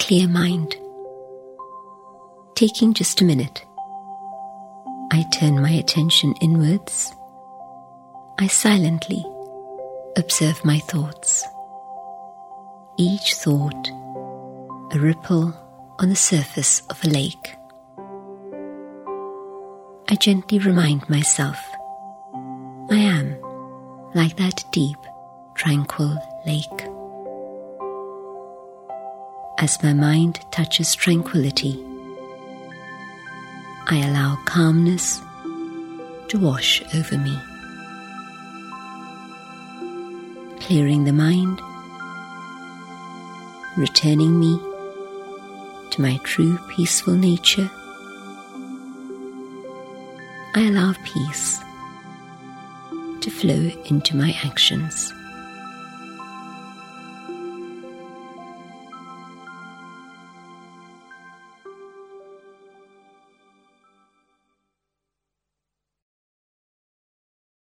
clear mind. Taking just a minute, I turn my attention inwards. I silently observe my thoughts. Each thought a ripple on the surface of a lake. I gently remind myself I am like that deep, tranquil lake. As my mind touches tranquility, I allow calmness to wash over me, clearing the mind, returning me to my true peaceful nature. I allow peace to flow into my actions.